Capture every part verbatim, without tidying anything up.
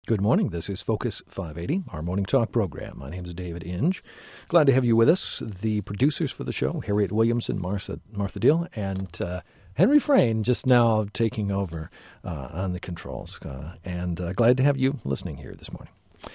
Good morning. This is Focus five eighty, our morning talk program. My name is David Inge. Glad to have you with us. The producers for the show, Harriet Williamson, Martha, Martha Deal, and uh, Henry Frayne just now taking over uh, on the controls. Uh, and uh, glad to have you listening here this morning.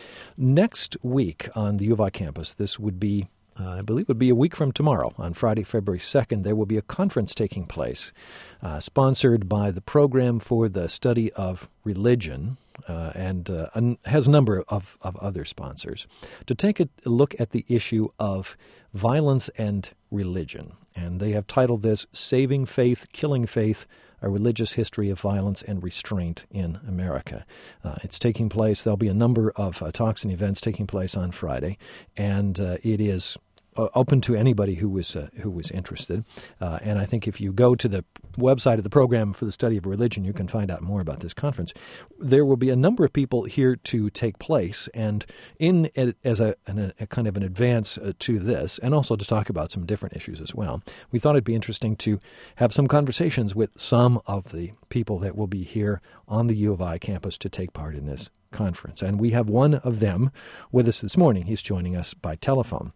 Next week on the U of I campus, this would be, uh, I believe, would be a week from tomorrow. On Friday, February second, there will be a conference taking place uh, sponsored by the Program for the Study of Religion, Uh, and uh, has a number of, of other sponsors, to take a look at the issue of violence and religion. And they have titled this, Saving Faith, Killing Faith, A Religious History of Violence and Restraint in America. Uh, it's taking place, there'll be a number of uh, talks and events taking place on Friday, and uh, it is Uh, open to anybody who was uh, who was interested. Uh, and I think if you go to the website of the Program for the Study of Religion, you can find out more about this conference. There will be a number of people here to take place, and in as a, an, a kind of an advance uh, to this, and also to talk about some different issues as well, we thought it'd be interesting to have some conversations with some of the people that will be here on the U of I campus to take part in this conference. And we have one of them with us this morning. He's joining us by telephone.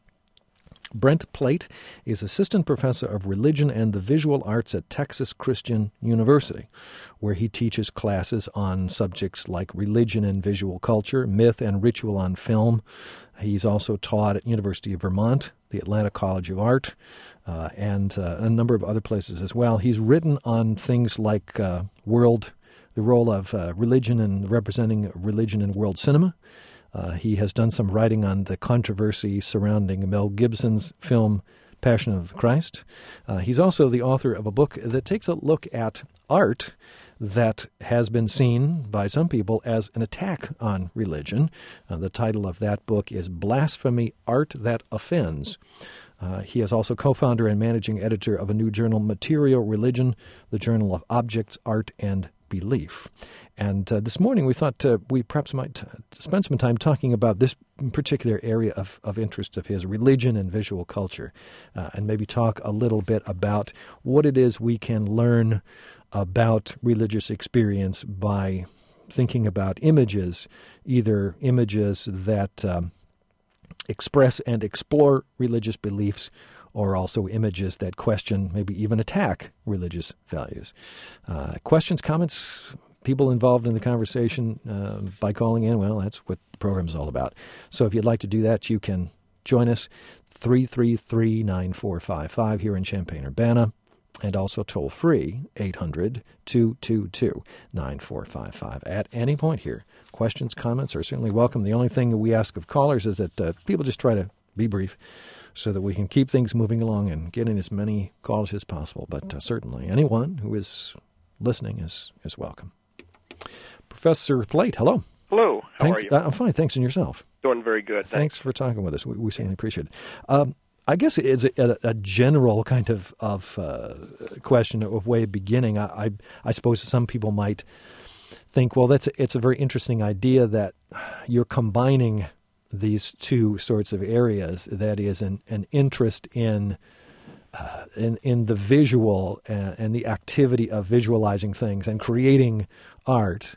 Brent Plate is Assistant Professor of Religion and the Visual Arts at Texas Christian University, where he teaches classes on subjects like religion and visual culture, myth and ritual on film. He's also taught at University of Vermont, the Atlanta College of Art, uh, and uh, a number of other places as well. He's written on things like uh, world, the role of uh, religion and representing religion in world cinema. Uh, he has done some writing on the controversy surrounding Mel Gibson's film Passion of Christ. Uh, he's also the author of a book that takes a look at art that has been seen by some people as an attack on religion. Uh, the title of that book is Blasphemy, Art That Offends. Uh, he is also co-founder and managing editor of a new journal, Material Religion, the Journal of Objects, Art, and Belief. And uh, this morning we thought uh, we perhaps might uh, spend some time talking about this particular area of, of interest of his, religion and visual culture, uh, and maybe talk a little bit about what it is we can learn about religious experience by thinking about images, either images that um, express and explore religious beliefs, or also images that question, maybe even attack religious values. Uh, questions, comments, people involved in the conversation uh, by calling in, well, that's what the program is all about. So if you'd like to do that, you can join us, three three three, nine four five five here in Champaign-Urbana, and also toll-free, eight hundred, two two two, nine four five five. At any point here, questions, comments are certainly welcome. The only thing we ask of callers is that uh, people just try to be brief, so that we can keep things moving along and get in as many calls as possible. But uh, certainly anyone who is listening is, is welcome. Professor Plate, hello. Hello. How thanks, are you? Uh, I'm fine. Thanks, and yourself? Doing very good. Thanks, Thanks for talking with us. We, we certainly appreciate it. Um, I guess it is a, a general kind of, of uh, question of way of beginning. I, I, I suppose some people might think, well, that's a, it's a very interesting idea that you're combining these two sorts of areas, that is an, an interest in, uh, in in the visual and, and the activity of visualizing things and creating art,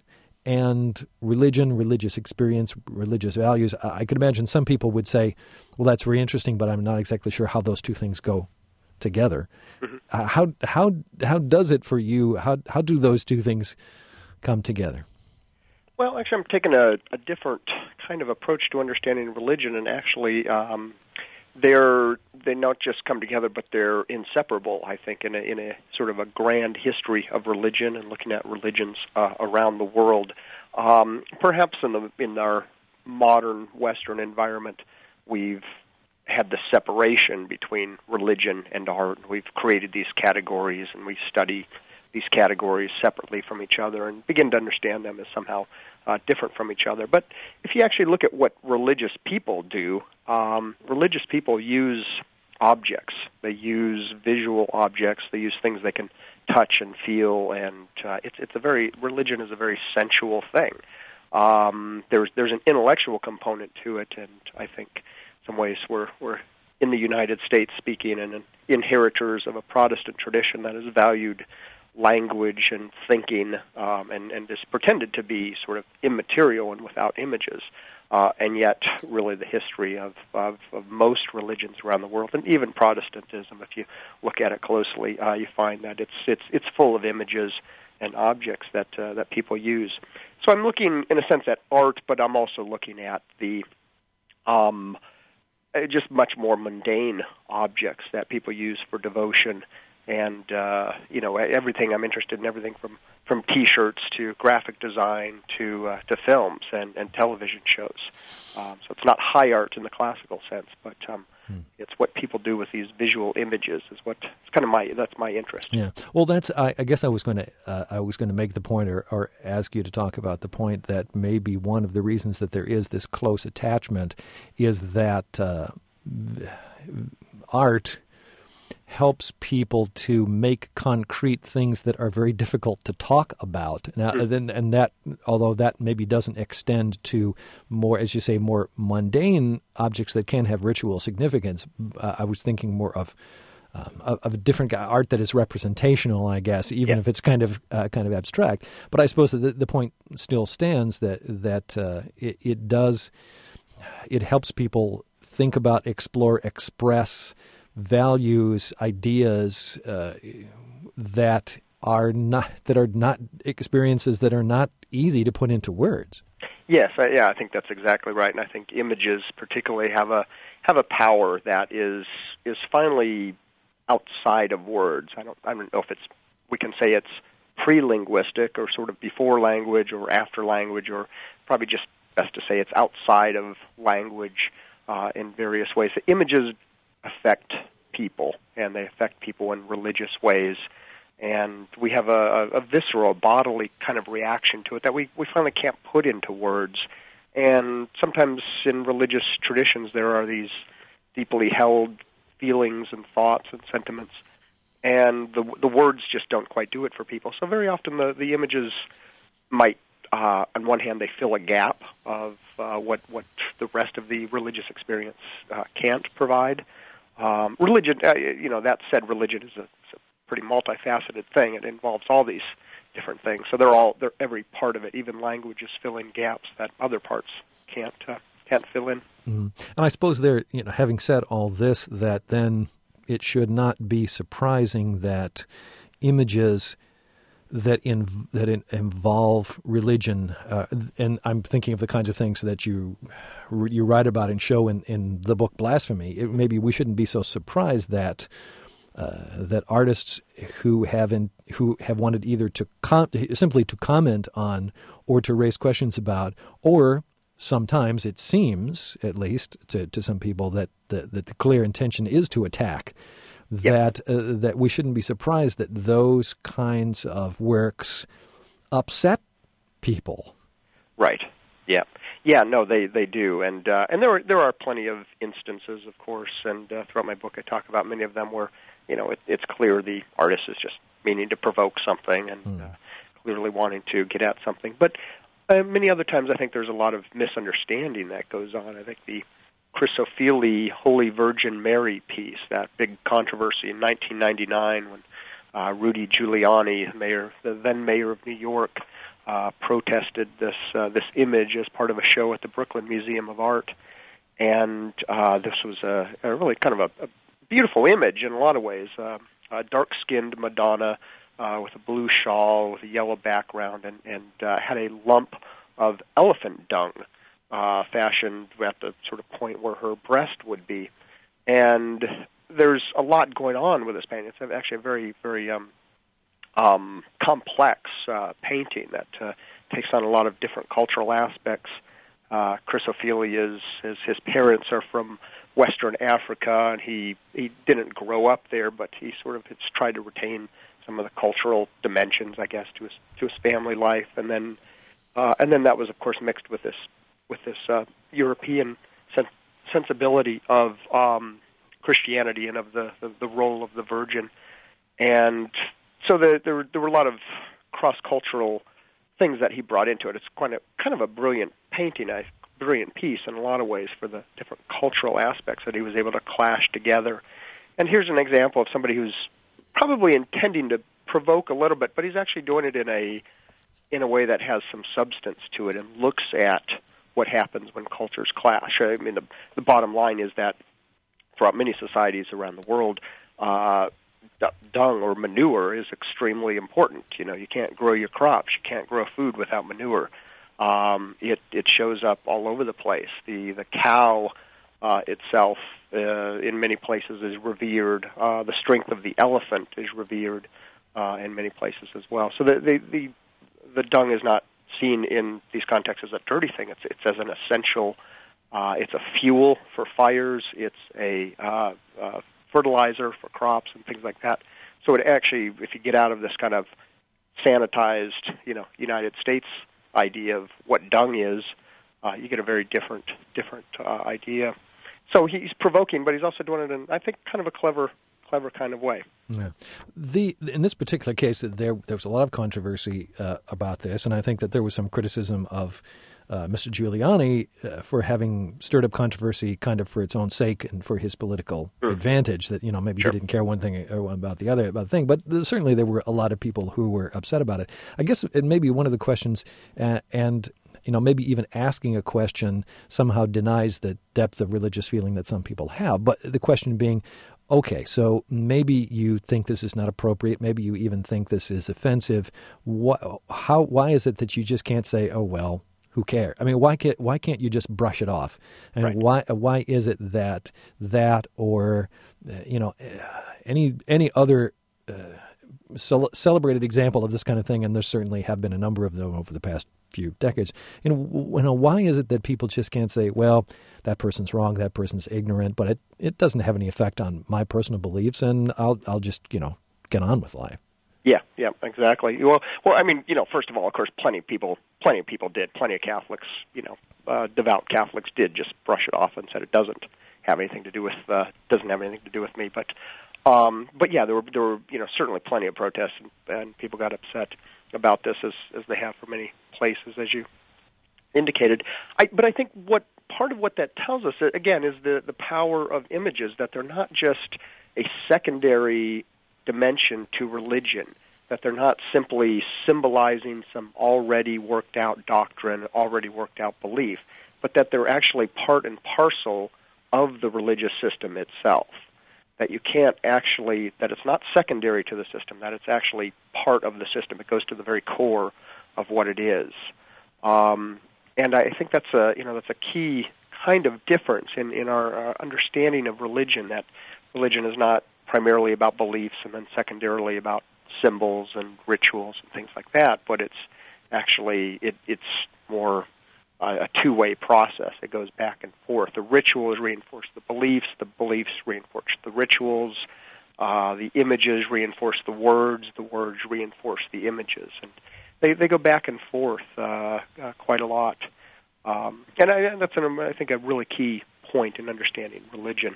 and religion, religious experience, religious values. I could imagine some people would say, well, that's very interesting, but I'm not exactly sure how those two things go together. Mm-hmm. Uh, how how how does it for you? How how do those two things come together? Well, actually, I'm taking a, a different kind of approach to understanding religion, and actually, um, they're they not just come together, but they're inseparable. I think in a, in a sort of a grand history of religion and looking at religions uh, around the world. Um, perhaps in the in our modern Western environment, we've had the separation between religion and art. We've created these categories, and we study these categories separately from each other and begin to understand them as somehow uh, different from each other. But if you actually look at what religious people do, um, religious people use objects. They use visual objects. They use things they can touch and feel, and uh, it's it's a very religion is a very sensual thing. Um, there's there's an intellectual component to it, and I think in some ways we're we're in the United States speaking and inheritors of a Protestant tradition that is valued language and thinking, um, and, and is pretended to be sort of immaterial and without images. Uh, and yet, really, the history of, of, of most religions around the world, and even Protestantism, if you look at it closely, uh, you find that it's it's it's full of images and objects that uh, that people use. So I'm looking, in a sense, at art, but I'm also looking at the um, just much more mundane objects that people use for devotion. And, uh, you know, everything, I'm interested in everything from, from T-shirts to graphic design to uh, to films and, and television shows. Um, so it's not high art in the classical sense, but um, hmm. it's what people do with these visual images is what, it's kind of my, that's my interest. Yeah. Well, that's, I, I guess I was going to, uh, I was going to make the point or, or ask you to talk about the point that maybe one of the reasons that there is this close attachment is that uh, art helps people to make concrete things that are very difficult to talk about. Now, mm-hmm. and, and that, although that maybe doesn't extend to more, as you say, more mundane objects that can have ritual significance, uh, I was thinking more of um, of, of a different art that is representational, I guess, even yeah. if it's kind of uh, kind of abstract. But I suppose that the, the point still stands that that uh, it, it does it helps people think about, explore, express values, ideas uh, that are not that are not experiences that are not easy to put into words. Yes, I, yeah, I think that's exactly right, and I think images particularly have a have a power that is is finally outside of words. I don't I don't know if it's we can say it's pre-linguistic or sort of before language or after language, or probably just best to say it's outside of language uh, in various ways. The images affect people, and they affect people in religious ways, and we have a, a visceral, bodily kind of reaction to it that we, we finally can't put into words. And sometimes in religious traditions there are these deeply held feelings and thoughts and sentiments, and the the words just don't quite do it for people. So very often the, the images might, uh, on one hand, they fill a gap of uh, what, what the rest of the religious experience uh, can't provide. Um, religion, uh, you know, that said, religion is a, it's a pretty multifaceted thing. It involves all these different things. So they're all, they're every part of it. Even languages fill in gaps that other parts can't uh, can't fill in. Mm. And I suppose there, you know, having said all this, that then it should not be surprising that images that in, that in, involve religion, uh, and I'm thinking of the kinds of things that you you write about and show in, in the book Blasphemy. It, maybe we shouldn't be so surprised that uh, that artists who have in, who have wanted either to com- simply to comment on or to raise questions about, or sometimes it seems, at least to, to some people, that the, that the clear intention is to attack. That yep. uh, that we shouldn't be surprised that those kinds of works upset people. Right. Yeah. Yeah. No, they, they do, and uh, and there are there are plenty of instances, of course, and uh, throughout my book I talk about many of them where you know it, it's clear the artist is just meaning to provoke something and mm. uh, clearly wanting to get at something. But uh, many other times I think there's a lot of misunderstanding that goes on. I think the Chrysophili Holy Virgin Mary piece, that big controversy in nineteen ninety-nine when uh, Rudy Giuliani, mayor, the then mayor of New York, uh, protested this uh, this image as part of a show at the Brooklyn Museum of Art, and uh, this was a, a really kind of a, a beautiful image in a lot of ways. Uh, a dark-skinned Madonna uh, with a blue shawl with a yellow background, and, and uh, had a lump of elephant dung Uh, fashioned at the sort of point where her breast would be. And there's a lot going on with this painting. It's actually a very, very um, um, complex uh, painting that uh, takes on a lot of different cultural aspects. Uh, Chrysophili is, his, his parents are from Western Africa, and he, he didn't grow up there, but he sort of has tried to retain some of the cultural dimensions, I guess, to his, to his family life. And then, uh, and then that was, of course, mixed with this with this uh, European sen- sensibility of um, Christianity and of the, the, the role of the Virgin. And so the, there, were, there were a lot of cross-cultural things that he brought into it. It's quite a, kind of a brilliant painting, a brilliant piece in a lot of ways for the different cultural aspects that he was able to clash together. And here's an example of somebody who's probably intending to provoke a little bit, but he's actually doing it in a in a way that has some substance to it and looks at what happens when cultures clash. I mean, the, the bottom line is that throughout many societies around the world, uh, dung or manure is extremely important. You know, you can't grow your crops, you can't grow food without manure. Um, it it shows up all over the place. The the cow uh, itself, uh, in many places, is revered. Uh, the strength of the elephant is revered uh, in many places as well. So the the the, the dung is not seen in these contexts as a dirty thing. It's it's as an essential. Uh, it's a fuel for fires. It's a uh, uh, fertilizer for crops and things like that. So it actually, if you get out of this kind of sanitized, you know, United States idea of what dung is, uh, you get a very different different uh, idea. So he's provoking, but he's also doing it in, I think, kind of a clever clever kind of way. Yeah. The in this particular case, there there was a lot of controversy uh, about this, and I think that there was some criticism of uh, Mister Giuliani uh, for having stirred up controversy kind of for its own sake and for his political mm. advantage, that, you know, maybe sure. he didn't care one thing or about the other about the thing. But certainly there were a lot of people who were upset about it. I guess it may be one of the questions, uh, and you know, maybe even asking a question somehow denies the depth of religious feeling that some people have. But the question being, okay, so maybe you think this is not appropriate. Maybe you even think this is offensive. What, how? Why is it that you just can't say, "Oh well, who cares"? I mean, why can't why can't you just brush it off? And right. why why is it that that or uh, you know any any other uh, ce- celebrated example of this kind of thing? And there certainly have been a number of them over the past few decades. You know, you know, why is it that people just can't say, well, that person's wrong, that person's ignorant, but it, it doesn't have any effect on my personal beliefs, and I'll I'll just, you know, get on with life. Yeah, yeah, exactly. Well, well, I mean, you know, first of all, of course, plenty of people, plenty of people did, plenty of Catholics, you know, uh, devout Catholics did just brush it off and said it doesn't have anything to do with uh, doesn't have anything to do with me. But, um, but yeah, there were there were you know certainly plenty of protests, and, and people got upset about this as as they have for many places, as you indicated. I, but I think what part of what that tells us, again, is the, the power of images, that they're not just a secondary dimension to religion, that they're not simply symbolizing some already worked out doctrine, already worked out belief, but that they're actually part and parcel of the religious system itself. That you can't actually, that it's not secondary to the system, that it's actually part of the system. It goes to the very core of what it is. Um, and I think that's a, you know, that's a key kind of difference in, in our uh, understanding of religion, that religion is not primarily about beliefs and then secondarily about symbols and rituals and things like that, but it's actually, it, it's more a two-way process. It goes back and forth. The rituals reinforce the beliefs, the beliefs reinforce the rituals, uh, the images reinforce the words, the words reinforce the images, and they they go back and forth uh, uh, quite a lot. Um, and I, that's, an, I think, a really key point in understanding religion.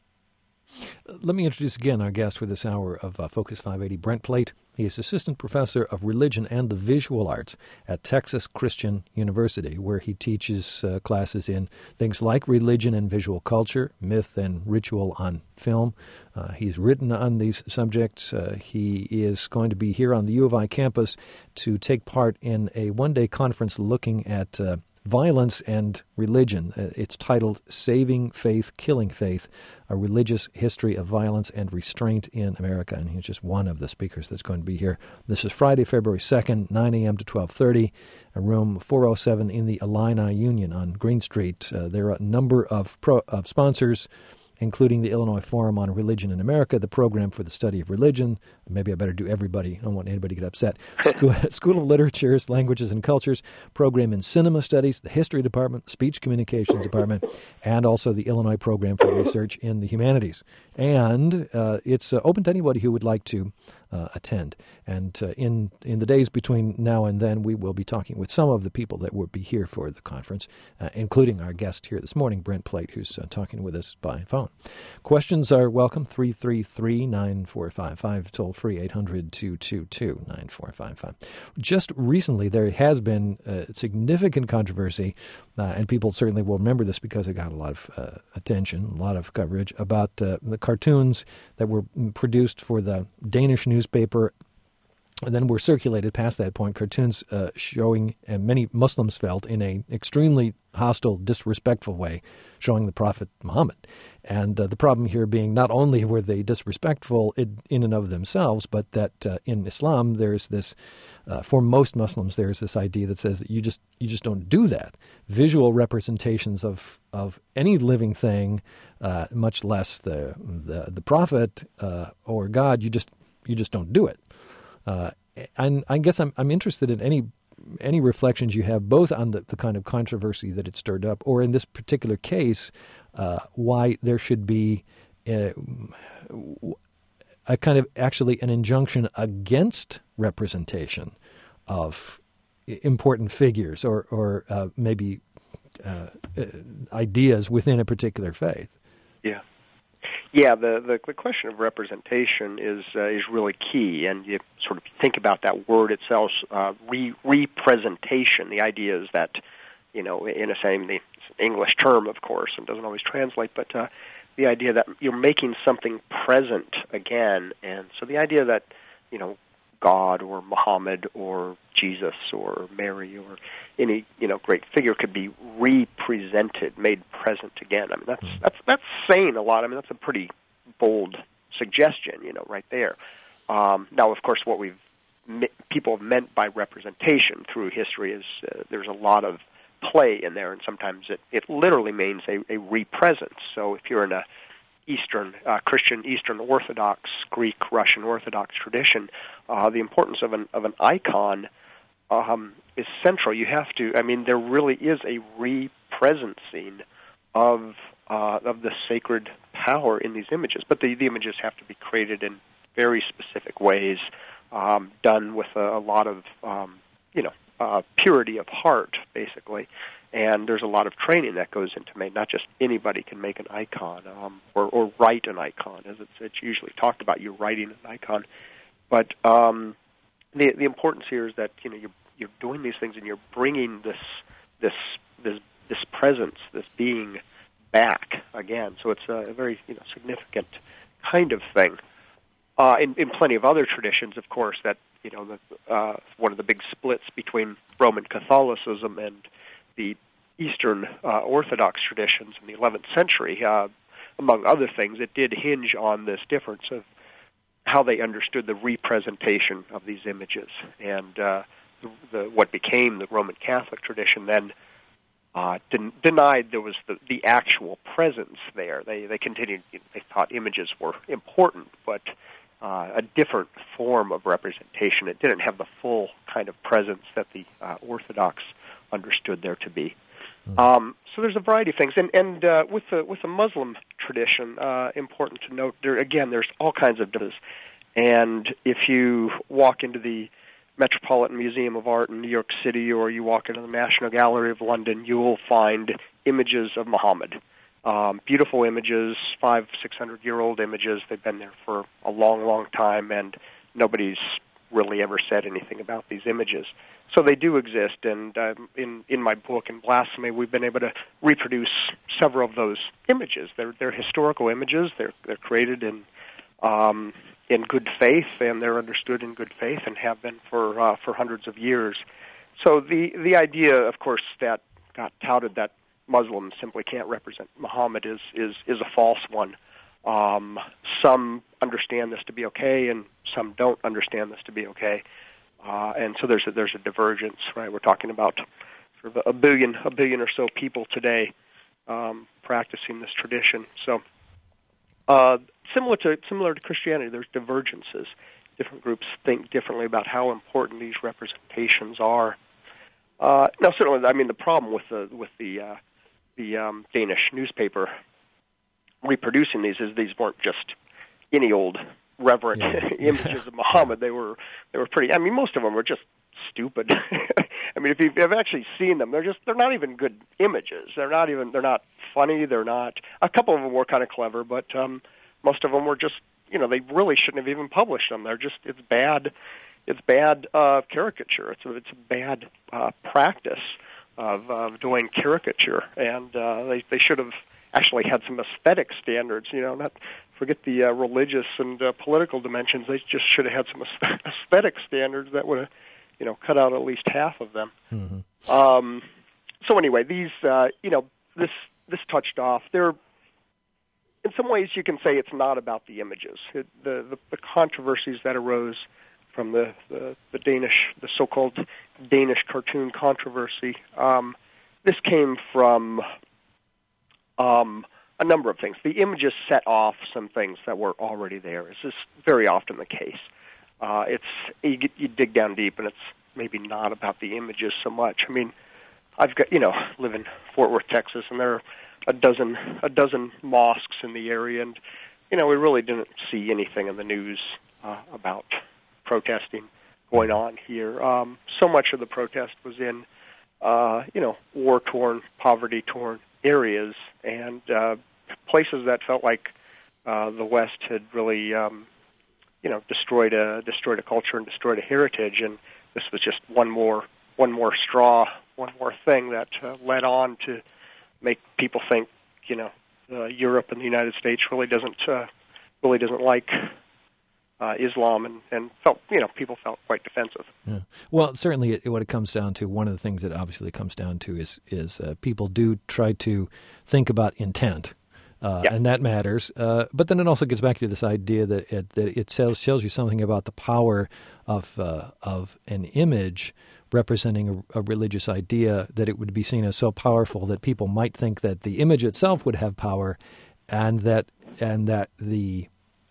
Let me introduce again our guest for this hour of uh, Focus five eighty, Brent Plate. He is Assistant Professor of Religion and the Visual Arts at Texas Christian University, where he teaches uh, classes in things like religion and visual culture, myth and ritual on film. Uh, he's written on these subjects. Uh, he is going to be here on the U of I campus to take part in a one-day conference looking at uh, violence and religion. Uh, it's titled Saving Faith, Killing Faith, A Religious History of Violence and Restraint in America. And he's just one of the speakers that's going to be here. This is Friday, February second, nine a.m. to twelve thirty, room four oh seven in the Illini Union on Green Street. Uh, there are a number of, pro, of sponsors, including the Illinois Forum on Religion in America, the Program for the Study of Religion. Maybe I better do everybody. I don't want anybody to get upset. School, School of Literatures, Languages, and Cultures, Program in Cinema Studies, the History Department, the Speech Communications Department, and also the Illinois Program for Research in the Humanities. And uh, it's uh, open to anybody who would like to uh, attend. And uh, in in the days between now and then, we will be talking with some of the people that will be here for the conference, uh, including our guest here this morning, Brent Plate, who's uh, talking with us by phone. Questions are welcome, three three three, nine four five five, toll free, eight hundred, two two two, nine four five five. Just recently, there has been uh, significant controversy, uh, and people certainly will remember this because it got a lot of uh, attention, a lot of coverage, about uh, the cartoons that were produced for the Danish newspaper and then were circulated past that point, cartoons uh, showing, and many Muslims felt, in an extremely hostile, disrespectful way, showing the Prophet Muhammad. And uh, the problem here being not only were they disrespectful in, in and of themselves, but that uh, in Islam there's this, uh, for most Muslims, there's this idea that says that you just you just don't do that. Visual representations of of any living thing, uh, much less the the, the Prophet uh, or God, you just you just don't do it. Uh, and I guess I'm I'm interested in any any reflections you have both on the, the kind of controversy that it stirred up, or in this particular case, uh, why there should be a, a kind of actually an injunction against representation of important figures or or uh, maybe uh, ideas within a particular faith. Yeah. Yeah, the, the the question of representation is uh, is really key, and you sort of think about that word itself, uh, re, representation. The idea is that, you know, in a same the English term, of course, and doesn't always translate, but uh, the idea that you're making something present again, and so the idea that, you know, God or Muhammad or Jesus or Mary or any, you know, great figure could be represented, made present again. I mean, that's that's that's saying a lot. I mean, that's a pretty bold suggestion, you know, right there. Um, now, of course, what we've people have meant by representation through history is uh, there's a lot of play in there, and sometimes it, it literally means a, a represence. So if you're in a Eastern uh, Christian, Eastern Orthodox, Greek, Russian Orthodox tradition, uh, the importance of an of an icon um, is central. You have to. I mean, there really is a represencing of uh, of the sacred power in these images, but the, the images have to be created in very specific ways, um, done with a, a lot of um, you know uh, purity of heart, basically. And there's a lot of training that goes into make. Not just anybody can make an icon um, or, or write an icon, as it's, it's usually talked about. You're writing an icon, but um, the the importance here is that you know you're you're doing these things and you're bringing this this this this presence, this being back again. So it's a, a very you know significant kind of thing. Uh, in, in plenty of other traditions, of course, that you know the, uh, one of the big splits between Roman Catholicism and the Eastern uh, Orthodox traditions in the eleventh century, uh, among other things, it did hinge on this difference of how they understood the representation of these images. And uh, the, the, what became the Roman Catholic tradition then uh, den- denied there was the, the actual presence there. They they continued, they thought images were important, but uh, a different form of representation. It didn't have the full kind of presence that the uh, Orthodox understood there to be. Mm-hmm. Um, so there's a variety of things, and and uh, with the with the Muslim tradition, uh, important to note there again. There's all kinds of differences, and if you walk into the Metropolitan Museum of Art in New York City, or you walk into the National Gallery of London, you will find images of Muhammad. Um, beautiful images, five, six hundred year old images. They've been there for a long, long time, and nobody's really ever said anything about these images. So they do exist, and um, in in my book, in Blasphemy, we've been able to reproduce several of those images. They're they're historical images. They're they're created in um, in good faith, and they're understood in good faith, and have been for uh, for hundreds of years. So the the idea, of course, that got touted that Muslims simply can't represent Muhammad is is is a false one. Um, some understand this to be okay, and some don't understand this to be okay. Uh, and so there's a, there's a divergence, right? We're talking about sort of a billion, a billion or so people today um, practicing this tradition. So uh, similar to similar to Christianity, there's divergences. Different groups think differently about how important these representations are. Uh, now, certainly, I mean, the problem with the with the uh, the um, Danish newspaper reproducing these is these weren't just any old reverent yeah. images of Muhammad. They were they were pretty. I mean, most of them were just stupid. I mean, if you've actually seen them, they're just they're not even good images. They're not even they're not funny. They're not. A couple of them were kind of clever, but um, most of them were just you know they really shouldn't have even published them. They're just it's bad. It's bad uh, caricature. It's a, it's a bad uh, practice of uh, doing caricature, and uh, they they should have actually had some aesthetic standards, you know, not forget the uh, religious and uh, political dimensions. They just should have had some aesthetic standards that would have, you know, cut out at least half of them. Mm-hmm. Um, so anyway, these, uh, you know, this this touched off. There, in some ways, you can say it's not about the images. It, the, the the controversies that arose from the, the, the Danish, the so-called Danish cartoon controversy. Um, this came from um, a number of things. The images set off some things that were already there. This is very often the case. Uh, it's you, you dig down deep, and it's maybe not about the images so much. I mean, I've got you know live in Fort Worth, Texas, and there are a dozen a dozen mosques in the area, and you know we really didn't see anything in the news uh, about protesting going on here. Um, so much of the protest was in, uh, you know, war-torn, poverty-torn areas and uh, places that felt like uh, the West had really, um, you know, destroyed a destroyed a culture and destroyed a heritage. And this was just one more one more straw, one more thing that uh, led on to make people think, you know, uh, Europe and the United States really doesn't uh, really doesn't like. Uh, Islam and, and felt, you know, people felt quite defensive. Yeah. Well, certainly it, what it comes down to, one of the things that obviously comes down to is is uh, people do try to think about intent, uh, yeah. and that matters. Uh, but then it also gets back to this idea that it, that it tells, tells you something about the power of uh, of an image representing a, a religious idea, that it would be seen as so powerful that people might think that the image itself would have power, and that and that the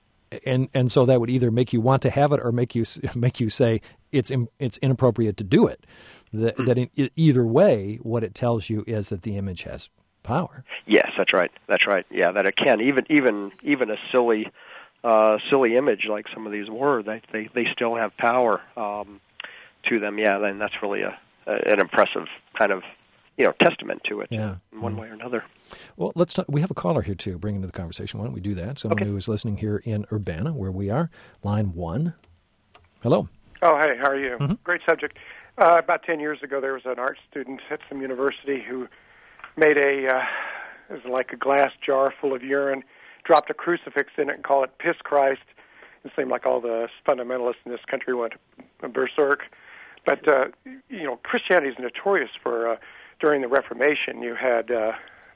And and so that would either make you want to have it or make you make you say it's it's inappropriate to do it. That, mm-hmm. that in either way, what it tells you is that the image has power. Yes, that's right. That's right. Yeah, that it can even even even a silly uh, silly image like some of these were, they they, they still have power um, to them. Yeah, then that's really a, a an impressive kind of you know testament to it. Yeah. in one mm-hmm. way or another. Well, let's talk. We have a caller here, too, bring into the conversation. Why don't we do that? Someone okay. who is listening here in Urbana, where we are. Line one. Hello. Oh, hey, how are you? Mm-hmm. Great subject. Uh, about ten years ago, there was an art student at some university who made a, uh, it was like a glass jar full of urine, dropped a crucifix in it and called it Piss Christ. It seemed like all the fundamentalists in this country went berserk. But, uh, you know, Christianity is notorious for, uh, during the Reformation, you had... Uh,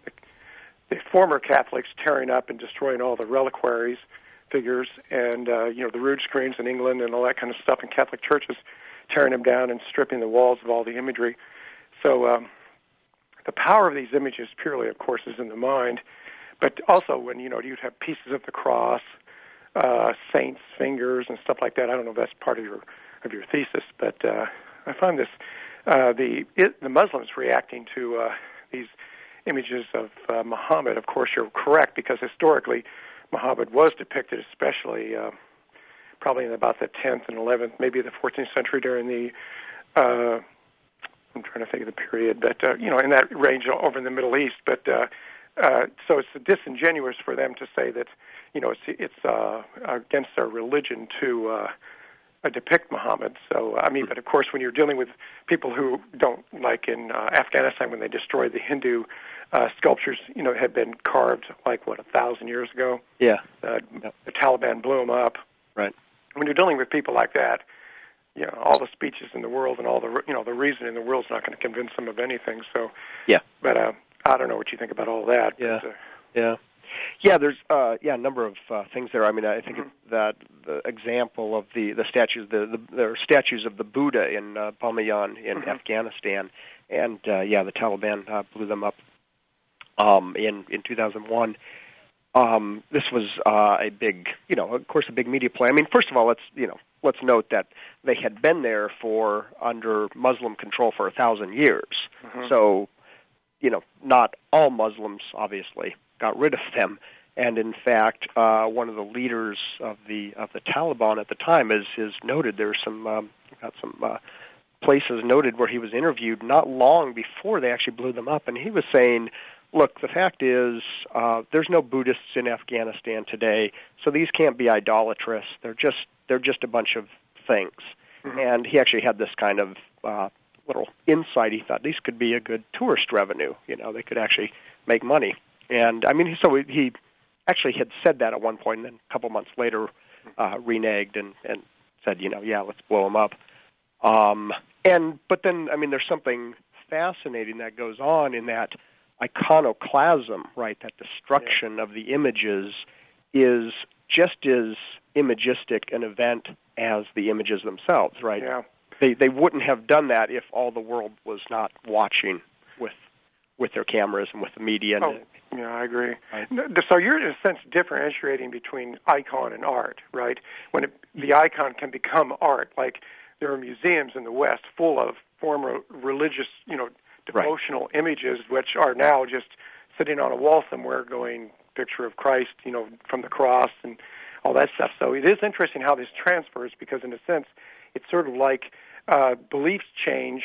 the former Catholics tearing up and destroying all the reliquaries, figures, and, uh, you know, the rood screens in England and all that kind of stuff, and Catholic churches tearing them down and stripping the walls of all the imagery. So um, the power of these images purely, of course, is in the mind, but also when, you know, you'd have pieces of the cross, uh, saints' fingers and stuff like that. I don't know if that's part of your of your thesis, but uh, I find this, uh, the, it, the Muslims reacting to uh, these images of uh, Muhammad. Of course, you're correct, because historically Muhammad was depicted, especially uh, probably in about the tenth and eleventh, maybe the fourteenth century during the, uh, I'm trying to think of the period, but, uh, you know, in that range over in the Middle East. But uh, uh, so it's disingenuous for them to say that, you know, it's, it's uh, against their religion to uh, uh, depict Muhammad. So, I mean, but of course, when you're dealing with people who don't, like in uh, Afghanistan when they destroyed the Hindu uh, sculptures, you know, had been carved like, what, a thousand years ago? Yeah. Uh, yep. The Taliban blew them up. Right. When you're dealing with people like that, you know, all the speeches in the world and all the, you know, the reason in the world is not going to convince them of anything. So, yeah. But uh, I don't know what you think about all that. Yeah. But, uh, yeah. Yeah, there's uh, yeah a number of uh, things there. I mean, I think mm-hmm. that the example of the, the statues, the, the there are statues of the Buddha in uh, Bamiyan in mm-hmm. Afghanistan, and uh, yeah, the Taliban uh, blew them up um, in in two thousand one. Um, this was uh, a big, you know, of course, a big media play. I mean, first of all, let's you know let's note that they had been there for under Muslim control for a thousand years. Mm-hmm. So, you know, not all Muslims obviously got rid of them, and in fact, uh, one of the leaders of the of the Taliban at the time is is noted. There's some um, got some uh, places noted where he was interviewed not long before they actually blew them up, and he was saying, "Look, the fact is, uh, there's no Buddhists in Afghanistan today, so these can't be idolatrous. They're just they're just a bunch of things." Mm-hmm. And he actually had this kind of uh, little insight. He thought these could be a good tourist revenue. You know, they could actually make money. And I mean, so he actually had said that at one point, and then a couple months later uh, reneged and, and said, you know, yeah, let's blow them up. Um, and but then, I mean, there's something fascinating that goes on in that iconoclasm, right? That destruction yeah. of the images is just as imagistic an event as the images themselves, right? Yeah. They they wouldn't have done that if all the world was not watching with with their cameras and with the media. And oh, the, yeah, I agree. Right? So you're, in a sense, differentiating between icon and art, right? When it, the icon can become art, like there are museums in the West full of former religious, you know, devotional right. images, which are now just sitting on a wall somewhere going, picture of Christ, you know, from the cross and all that stuff. So it is interesting how this transfers because, in a sense, it's sort of like uh, beliefs change,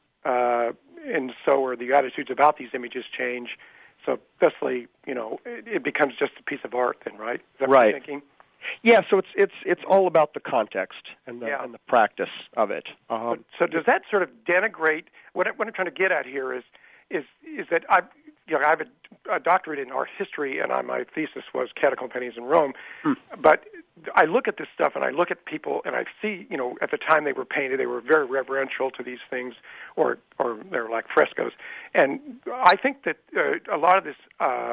uh, and so are the attitudes about these images change. So, thusly, you know, it, it becomes just a piece of art then, right? Is that right. what you're thinking? Yeah, so it's it's it's all about the context and the, yeah. and the practice of it. Um, so, so does that sort of denigrate? What, I, what I'm trying to get at here is is is that I, you know, I have a, a doctorate in art history, and I, my thesis was catacomb paintings in Rome. Hmm. But I look at this stuff, and I look at people, and I see, you know, at the time they were painted, they were very reverential to these things, or or they're like frescoes. And I think that uh, a lot of this uh,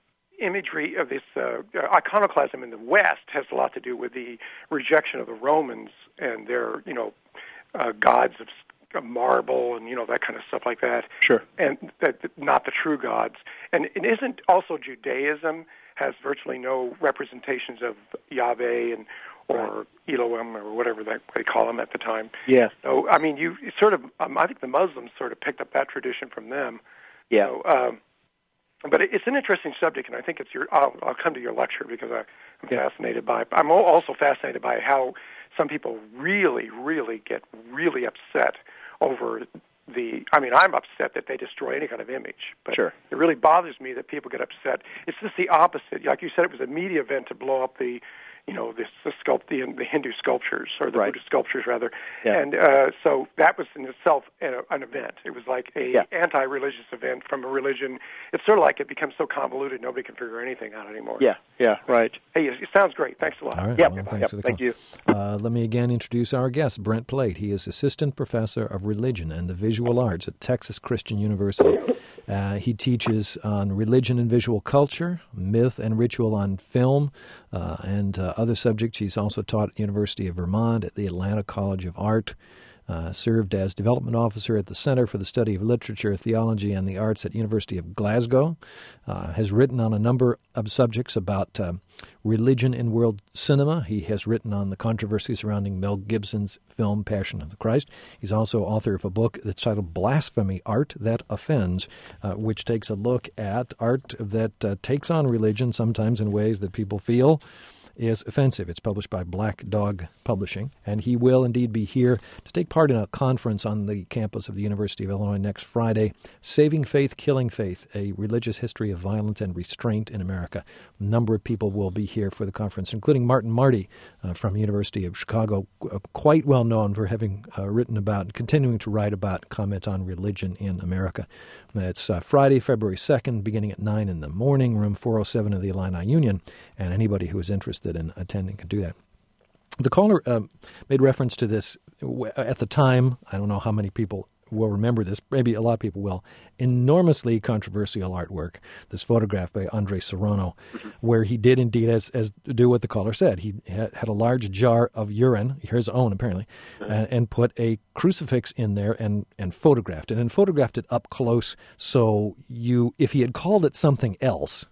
imagery of this uh, iconoclasm in the West has a lot to do with the rejection of the Romans and their, you know, uh, gods of marble and, you know, that kind of stuff like that. Sure. And that, not the true gods. And it isn't also Judaism has virtually no representations of Yahweh and or right. Elohim or whatever they, they call them at the time. Yeah. So, I mean, you sort of, um, I think the Muslims sort of picked up that tradition from them. Yeah. So, um, but it's an interesting subject, and I think it's your, I'll, I'll come to your lecture because I, I'm yeah. fascinated by it. I'm also fascinated by how some people really, really get really upset over the, I mean, I'm upset that they destroy any kind of image, but sure. it really bothers me that people get upset. It's just the opposite. Like you said, it was a media event to blow up the, you know, this, the, sculpt, the, the Hindu sculptures, or the right. Buddhist sculptures, rather. Yeah. And uh, so that was in itself an, an event. It was like a yeah. anti-religious event from a religion. It's sort of like it becomes so convoluted, nobody can figure anything out anymore. Yeah, yeah, right. Hey, it, it sounds great. Thanks a lot. All right. Yep. Well, thanks yep. for the Thank call. you. Uh, let me again introduce our guest, Brent Plate. He is Assistant Professor of Religion and the Visual Arts at Texas Christian University. Uh, he teaches on religion and visual culture, myth and ritual on film, uh, and uh, other subjects. He's also taught at the University of Vermont, at the Atlanta College of Art, uh, served as development officer at the Center for the Study of Literature, Theology, and the Arts at University of Glasgow, uh, has written on a number of subjects about uh, religion in world cinema. He has written on the controversy surrounding Mel Gibson's film Passion of the Christ. He's also author of a book that's titled Blasphemy, Art That Offends, uh, which takes a look at art that uh, takes on religion, sometimes in ways that people feel is offensive. It's published by Black Dog Publishing, and he will indeed be here to take part in a conference on the campus of the University of Illinois next Friday, Saving Faith, Killing Faith, A Religious History of Violence and Restraint in America. A number of people will be here for the conference, including Martin Marty uh, from University of Chicago, uh, quite well known for having uh, written about and continuing to write about and comment on religion in America. It's uh, Friday, February second, beginning at nine in the morning, room four oh seven of the Illini Union, and anybody who is interested in attending can do that. The caller um, made reference to this at the time. I don't know how many people will remember this. Maybe a lot of people will. Enormously controversial artwork, this photograph by Andre Serrano, mm-hmm. where he did indeed as as do what the caller said. He had, had a large jar of urine, his own apparently, mm-hmm. and, and put a crucifix in there and, and photographed it, and photographed it up close. So you, if he had called it something else,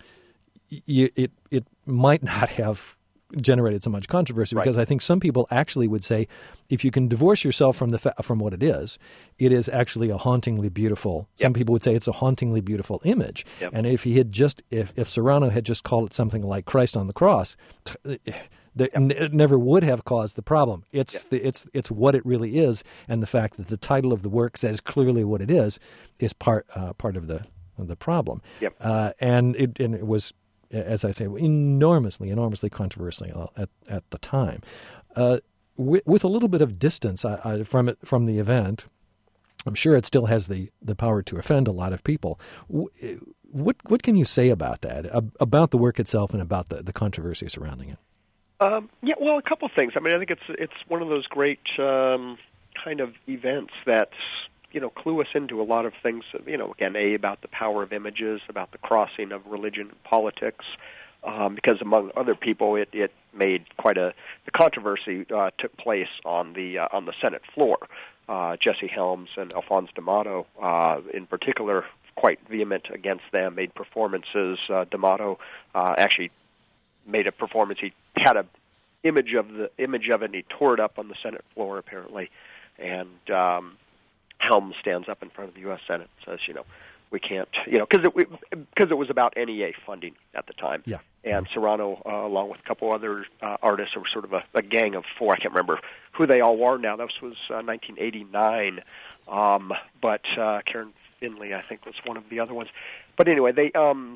you, it it might not have generated so much controversy, because right. I think some people actually would say, if you can divorce yourself from the fa- from what it is, it is actually a hauntingly beautiful. Yep. Some people would say it's a hauntingly beautiful image. Yep. And if he had just, if, if Serrano had just called it something like Christ on the cross, the, yep. n- it never would have caused the problem. It's yep. the, it's it's what it really is, and the fact that the title of the work says clearly what it is is part uh, part of the of the problem. Yep. Uh, and it and it was, as I say, enormously, enormously controversial at at the time. Uh, with, with a little bit of distance I, I, from it from the event, I'm sure it still has the, the power to offend a lot of people. what what can you say about that, about the work itself and about the, the controversy surrounding it? Um, yeah, well, a couple of things. I mean, I think it's it's one of those great um, kind of events that, you know, clue us into a lot of things, you know, again, A, about the power of images, about the crossing of religion and politics, um, because among other people, it, it made quite a, the controversy uh, took place on the uh, on the Senate floor. Uh, Jesse Helms and Alphonse D'Amato, uh, in particular, quite vehement against them, made performances. Uh, D'Amato uh, actually made a performance. He had a image of the image of it, and he tore it up on the Senate floor, apparently. And um, Helms stands up in front of the U S Senate and says, you know, we can't, you know, because it because it was about N E A funding at the time. Yeah. And Serrano, uh, along with a couple other uh, artists, were sort of a, a gang of four. I can't remember who they all were now. This was uh, nineteen eighty-nine. Um, but uh, Karen Finley, I think, was one of the other ones. But anyway, they, um,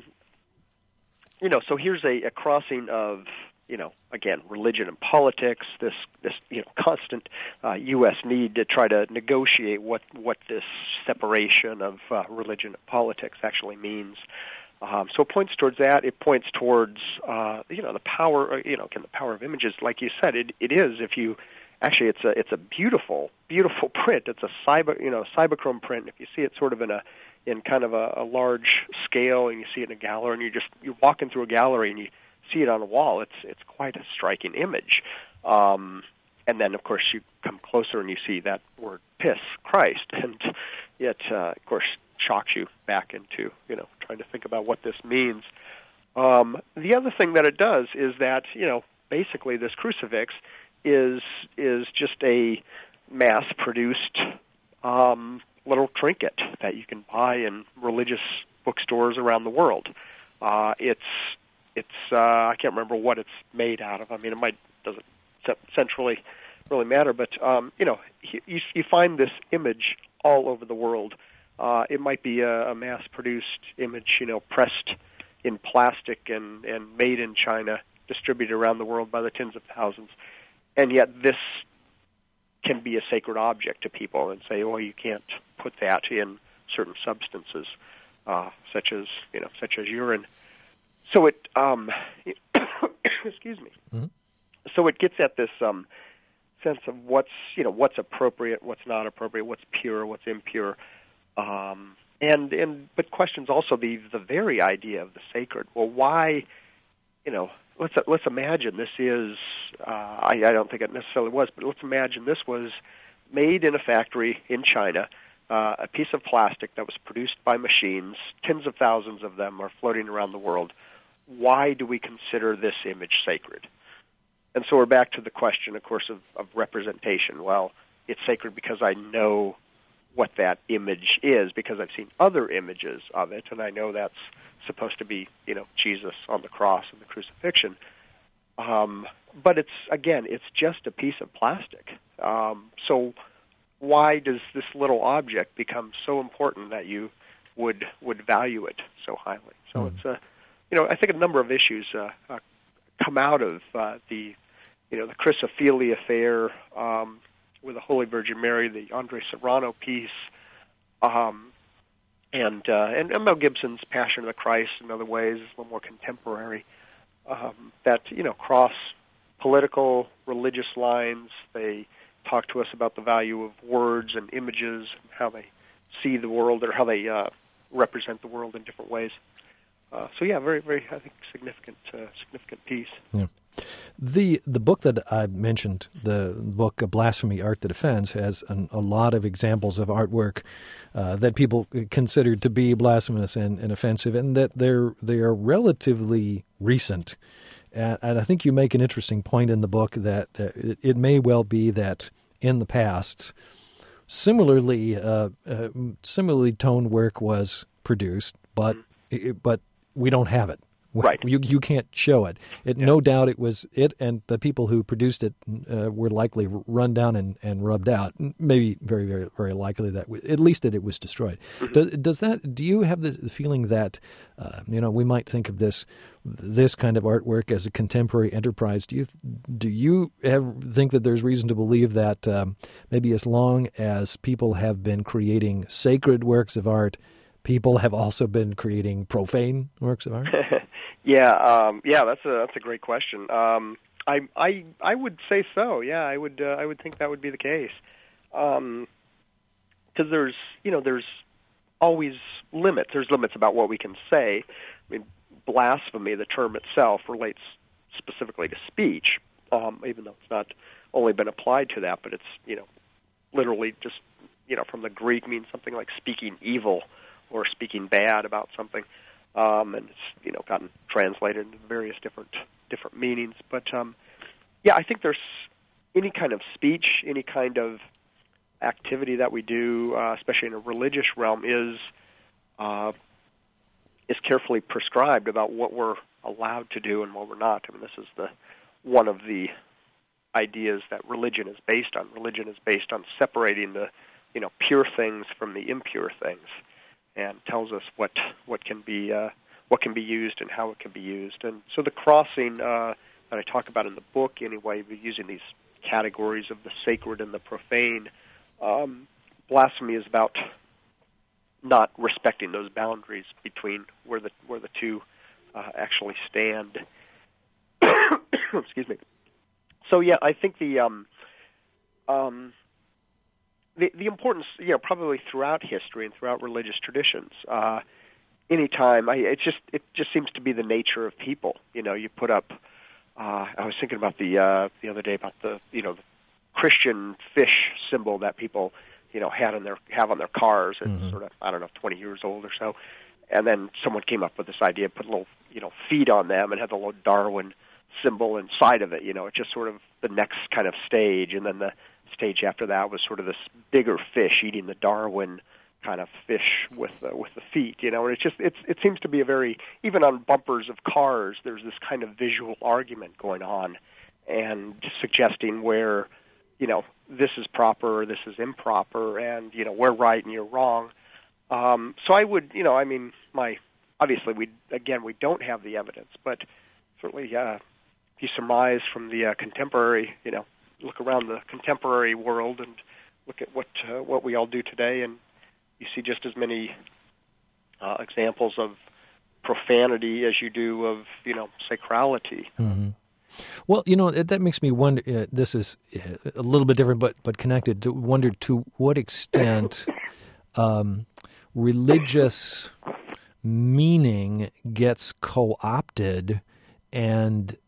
you know, so here's a, a crossing of, you know, again, religion and politics, this, this you know, constant uh, U S need to try to negotiate what, what this separation of uh, religion and politics actually means. Um, so it points towards that. It points towards, uh, you know, the power, you know, again, the power of images. Like you said, it, it is, if you, actually, it's a, it's a beautiful, beautiful print. It's a cyber, you know, cyberchrome print. If you see it sort of in a, in kind of a, a large scale, and you see it in a gallery, and you just, you're walking through a gallery, and you see it on a wall, it's it's quite a striking image. Um, and then, of course, you come closer and you see that word "piss," Christ, and it, uh, of course, shocks you back into, you know, trying to think about what this means. Um, the other thing that it does is that, you know, basically this crucifix is is just a mass-produced um, little trinket that you can buy in religious bookstores around the world. Uh, it's It's uh, I can't remember what it's made out of. I mean, it might doesn't centrally really matter, but um, you know, you, you find this image all over the world. Uh, it might be a, a mass-produced image, you know, pressed in plastic and, and made in China, distributed around the world by the tens of thousands, and yet this can be a sacred object to people, and say, well, you can't put that in certain substances, uh, such as you know, such as urine. So it, um, excuse me. Mm-hmm. So it gets at this um, sense of what's, you know, what's appropriate, what's not appropriate, what's pure, what's impure, um, and and but questions also the the very idea of the sacred. Well, why, you know, let's let's imagine this is, uh, I, I don't think it necessarily was, but let's imagine this was made in a factory in China. Uh, a piece of plastic that was produced by machines, tens of thousands of them are floating around the world. Why do we consider this image sacred? And so we're back to the question, of course, of, of representation. Well, it's sacred because I know what that image is, because I've seen other images of it, and I know that's supposed to be, you know, Jesus on the cross and the crucifixion. Um, but it's, again, it's just a piece of plastic. Um, so why does this little object become so important that you would would value it so highly? So mm. it's a, you know, I think a number of issues uh, uh, come out of uh, the, you know, the Chrysophilia affair um, with the Holy Virgin Mary, the Andre Serrano piece, um, and, uh, and Mel Gibson's Passion of the Christ in other ways is a little more contemporary. Um, that, you know, cross political, religious lines. They talk to us about the value of words and images and how they see the world, or how they uh, represent the world in different ways. Uh, so yeah, very, very, I think, significant, uh, significant piece. Yeah. The the book that I mentioned, the book Blasphemy: Art That Offends, has an, a lot of examples of artwork uh, that people consider to be blasphemous and, and offensive, and that they're they are relatively recent. And, and I think you make an interesting point in the book that uh, it, it may well be that in the past, similarly uh, uh, similarly toned work was produced, but mm-hmm. it, but we don't have it. Right. You you can't show it. It yeah. No doubt it was it, and the people who produced it uh, were likely run down and, and rubbed out. Maybe very, very, very likely that we, at least that it was destroyed. Mm-hmm. Does, does that? Do you have the feeling that uh, you know we might think of this this kind of artwork as a contemporary enterprise? Do you do you have, think that there's reason to believe that um, maybe as long as people have been creating sacred works of art, people have also been creating profane works of art? yeah, um, yeah, that's a that's a great question. Um, I I I would say so. Yeah, I would uh, I would think that would be the case. Um, because there's you know there's always limits. There's limits about what we can say. I mean, blasphemy, the term itself, relates specifically to speech, um, even though it's not only been applied to that, but it's you know literally just you know from the Greek means something like speaking evil or speaking bad about something, um, and it's you know gotten translated into various different different meanings. But um, yeah, I think there's any kind of speech, any kind of activity that we do, uh, especially in a religious realm, is uh, is carefully prescribed about what we're allowed to do and what we're not. I mean, this is the one of the ideas that religion is based on. Religion is based on separating the you know pure things from the impure things, and tells us what what can be uh, what can be used and how it can be used. And so the crossing uh, that I talk about in the book, anyway, we're using these categories of the sacred and the profane. Um, blasphemy is about not respecting those boundaries between where the where the two uh, actually stand. Excuse me. So yeah, I think the um, um, the the importance, you know, probably throughout history and throughout religious traditions. Uh, anytime, I, it just it just seems to be the nature of people. You know, you put up. Uh, I was thinking about the uh, the other day about the you know. The Christian fish symbol that people, you know, had on their have on their cars. It's mm-hmm. sort of I don't know, twenty years old or so. And then someone came up with this idea, put a little, you know, feet on them, and had the little Darwin symbol inside of it. You know, it's just sort of the next kind of stage, and then the stage after that was sort of this bigger fish eating the Darwin kind of fish with the, with the feet. You know, and it's just it's it seems to be a very even on bumpers of cars. There's this kind of visual argument going on, and suggesting where. You know, this is proper, or this is improper, and, you know, we're right and you're wrong. Um, so I would, you know, I mean, my, obviously, we again, we don't have the evidence, but certainly uh, if you surmise from the uh, contemporary, you know, look around the contemporary world and look at what uh, what we all do today, and you see just as many uh, examples of profanity as you do of, you know, sacrality. Mm-hmm. Well, you know, that makes me wonder, uh, this is a little bit different but, but connected, to wonder to what extent um, religious meaning gets co-opted and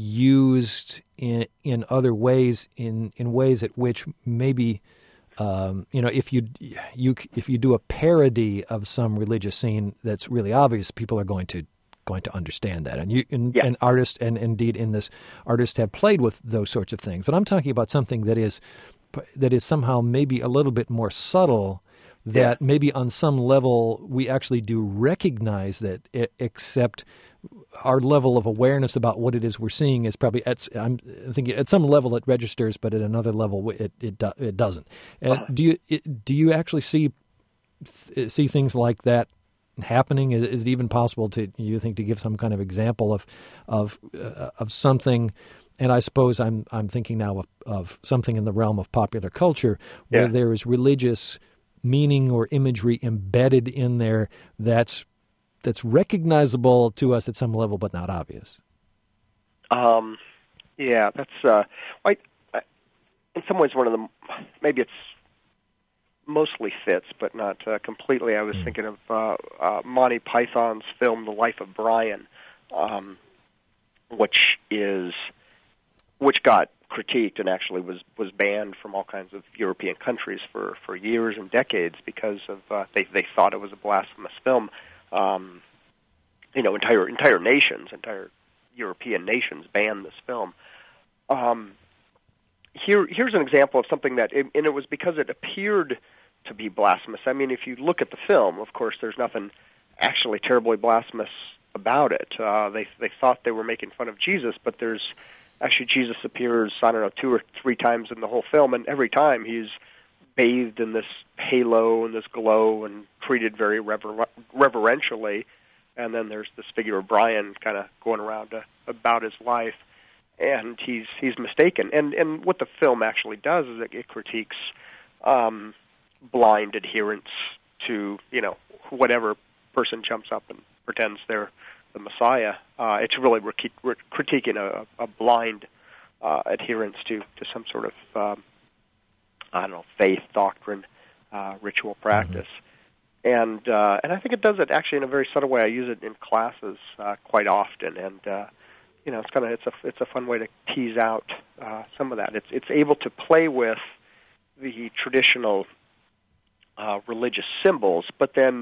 used in in other ways, in, in ways at which maybe, um, you know, if you, you if you do a parody of some religious scene that's really obvious, people are going to going to understand that. And you and, yeah. and artists, and indeed in this, artists have played with those sorts of things. But I'm talking about something that is that is somehow maybe a little bit more subtle, that yeah. maybe on some level we actually do recognize that, it, except our level of awareness about what it is we're seeing is probably, at, I'm thinking at some level it registers, but at another level it it, do, it doesn't. And uh-huh. do you it, do you actually see see things like that happening? Is, is it even possible to, you think, to give some kind of example of of uh, of something? And I suppose I'm I'm thinking now of, of something in the realm of popular culture where yeah. there is religious meaning or imagery embedded in there that's that's recognizable to us at some level, but not obvious. Um, yeah, that's uh, I, I, in some ways one of the, maybe it's mostly fits, but not uh, completely. I was mm. thinking of uh, uh, Monty Python's film The Life of Brian, um, which is which got critiqued and actually was, was banned from all kinds of European countries for, for years and decades because of uh, they they thought it was a blasphemous film. Um, you know, entire entire nations, entire European nations banned this film. Um, here here's an example of something that, it, and it was because it appeared to be blasphemous. I mean, if you look at the film, of course, there's nothing actually terribly blasphemous about it. Uh, they they thought they were making fun of Jesus, but there's actually Jesus appears, I don't know, two or three times in the whole film, and every time he's bathed in this halo and this glow and treated very rever- reverentially. And then there's this figure of Brian kind of going around uh, about his life, and he's he's mistaken. And and what the film actually does is it, it critiques um, blind adherence to, you know, whatever person jumps up and pretends they're the Messiah. Uh, it's really re- re- critiquing a, a blind uh, adherence to, to some sort of, um, I don't know, faith, doctrine, uh, ritual practice. Mm-hmm. And uh, and I think it does it actually in a very subtle way. I use it in classes uh, quite often, and uh, you know, it's kind of it's a it's a fun way to tease out uh, some of that. It's it's able to play with the traditional uh, religious symbols, but then,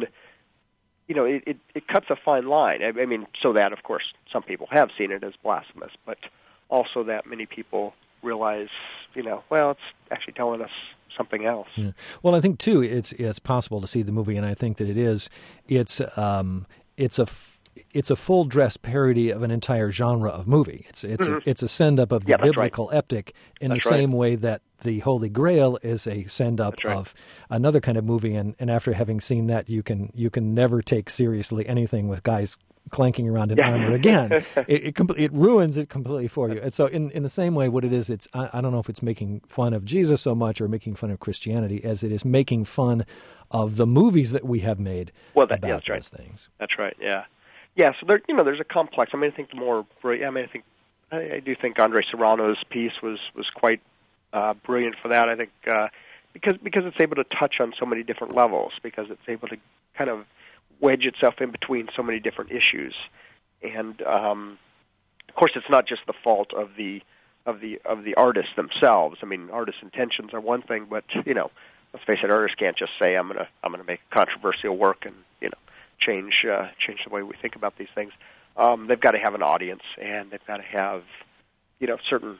you know, it, it, it cuts a fine line. I, I mean, so that, of course, some people have seen it as blasphemous, but also that many people realize, you know, well, it's actually telling us something else. Yeah. Well, I think, too, it's it's possible to see the movie, and I think that it is. It's um, it's a it's a full dress parody of an entire genre of movie. It's it's mm-hmm. a, it's a send up of the yeah, biblical right. epic in that's the right. same way that the Holy Grail is a send up right. of another kind of movie. And, and after having seen that, you can you can never take seriously anything with guys clanking around in yeah. armor again. it it, com- it ruins it completely for you. And so in, in the same way, what it is, it's I, I don't know if it's making fun of Jesus so much or making fun of Christianity as it is making fun of the movies that we have made well, that, about yeah, that's those right. things. That's right. Yeah, yeah. So there, you know, there's a complex. I mean, I think the more. I mean, I think I, I do think Andre Serrano's piece was was quite uh, brilliant for that. I think uh, because because it's able to touch on so many different levels. Because it's able to kind of wedge itself in between so many different issues, and um, of course, it's not just the fault of the of the of the artists themselves. I mean, artists' intentions are one thing, but you know, let's face it, artists can't just say, "I'm gonna I'm gonna make controversial work and you know change uh, change the way we think about these things." Um, they've got to have an audience, and they've got to have you know certain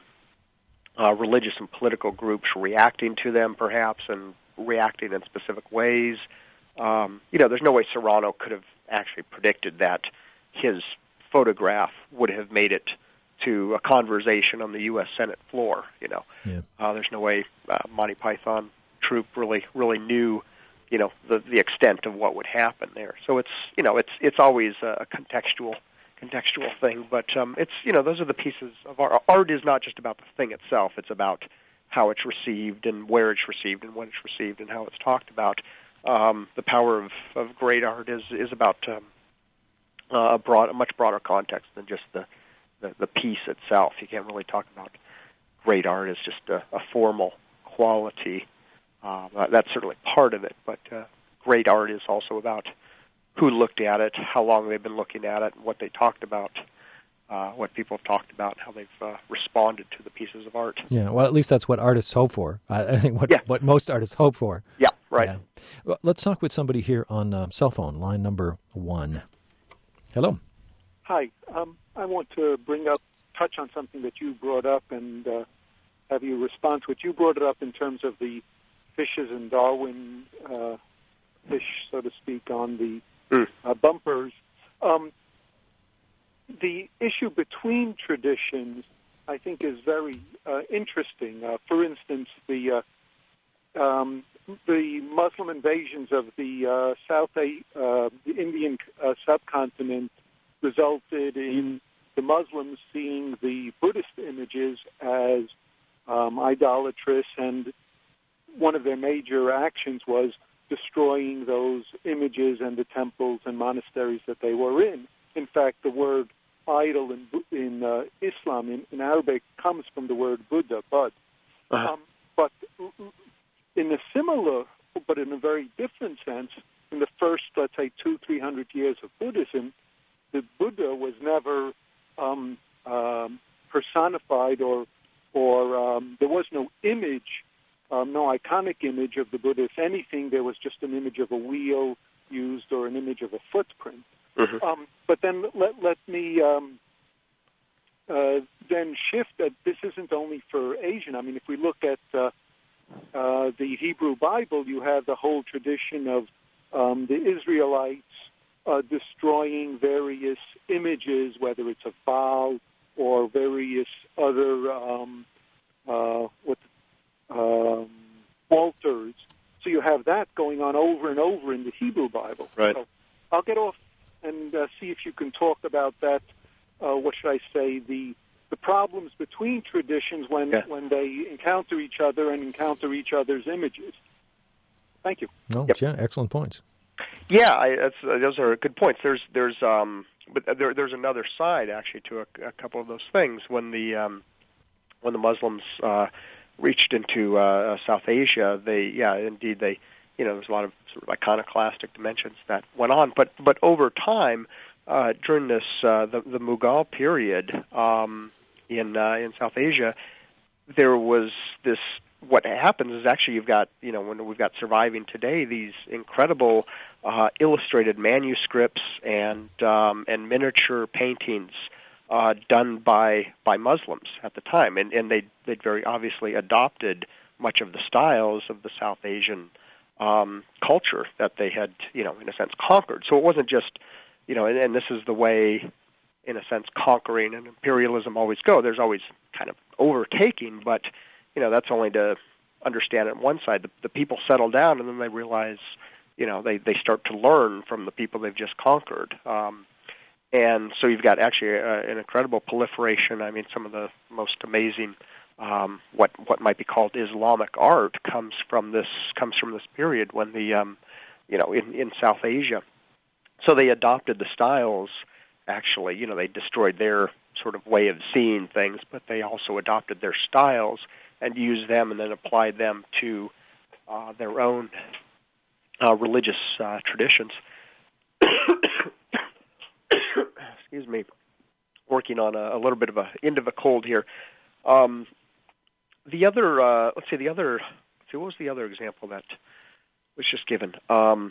uh, religious and political groups reacting to them, perhaps, and reacting in specific ways. Um, you know, there's no way Serrano could have actually predicted that his photograph would have made it to a conversation on the U S Senate floor. You know, yeah. uh, there's no way uh, Monty Python troupe really really knew, you know, the the extent of what would happen there. So it's you know it's it's always a contextual contextual thing. But um, it's you know those are the pieces of art. Art is not just about the thing itself. It's about how it's received and where it's received and when it's received and how it's talked about. Um, the power of, of great art is is about um, a broad, a much broader context than just the, the, the piece itself. You can't really talk about great art as just a, a formal quality. Uh, that's certainly part of it, but uh, great art is also about who looked at it, how long they've been looking at it, what they talked about, uh, what people have talked about, and how they've uh, responded to the pieces of art. Yeah, well, at least that's what artists hope for. I think what, yeah. what most artists hope for. Yeah, right. Yeah. Well, let's talk with somebody here on uh, cell phone, line number one. Hello. Hi. Um, I want to bring up, touch on something that you brought up and uh, have you respond to it. You brought it up in terms of the fishes and Darwin uh, fish, so to speak, on the mm. uh, bumpers. Um, the issue between traditions, I think, is very uh, interesting. Uh, for instance, the uh, um, the Muslim invasions of the uh, South A- uh, the Indian uh, subcontinent resulted in the Muslims seeing the Buddhist images as um, idolatrous, and one of their major actions was destroying those images and the temples and monasteries that they were in. In fact, the word idol in, in uh, Islam, in, in Arabic, comes from the word Buddha, Bud. Uh-huh. Um, but in a similar, but in a very different sense, in the first, let's say, two, three hundred years of Buddhism, the Buddha was never um, um, personified, or, or um, there was no image, um, no iconic image of the Buddha. If anything, there was just an image of a wheel used or an image of a footprint. Mm-hmm. Um, but then let, let me um, uh, then shift that this isn't only for Asian. I mean, if we look at uh, uh, the Hebrew Bible, you have the whole tradition of um, the Israelites uh, destroying various images, whether it's of Baal or various other um, uh, what, um, altars. So you have that going on over and over in the Hebrew Bible. Right. So I'll get off and uh, see if you can talk about that. Uh, what should I say? The the problems between traditions when yeah. when they encounter each other and encounter each other's images. Thank you. No, Yep. yeah, excellent points. Yeah, I, that's, uh, those are good points. There's, there's, um, but there, there's another side actually to a, a couple of those things. When the, um, when the Muslims uh, reached into uh, South Asia, they, yeah, indeed, they, you know, there's a lot of sort of iconoclastic dimensions that went on. But, but over time, uh, during this, uh, the, the Mughal period um, in uh, in South Asia, there was this. What happens is actually you've got, you know, when we've got surviving today, these incredible uh, illustrated manuscripts and um, and miniature paintings uh, done by by Muslims at the time, and and they they very obviously adopted much of the styles of the South Asian um, culture that they had, you know, in a sense conquered. So it wasn't just, you know, and, and this is the way, in a sense, conquering and imperialism always go. There's always kind of overtaking, but you know, that's only to understand it on one side. The, the people settle down, and then they realize, you know, they, they start to learn from the people they've just conquered. Um, and so you've got actually a, an incredible proliferation. I mean, some of the most amazing, um, what what might be called Islamic art comes from this comes from this period when the, um, you know, in, in South Asia. So they adopted the styles. Actually, you know, they destroyed their sort of way of seeing things, but they also adopted their styles and used them and then applied them to uh, their own uh, religious uh, traditions. Excuse me, working on a, a little bit of a end of a cold here. Um, the other, uh, let's see, the other, let's see, what was the other example that was just given? Um,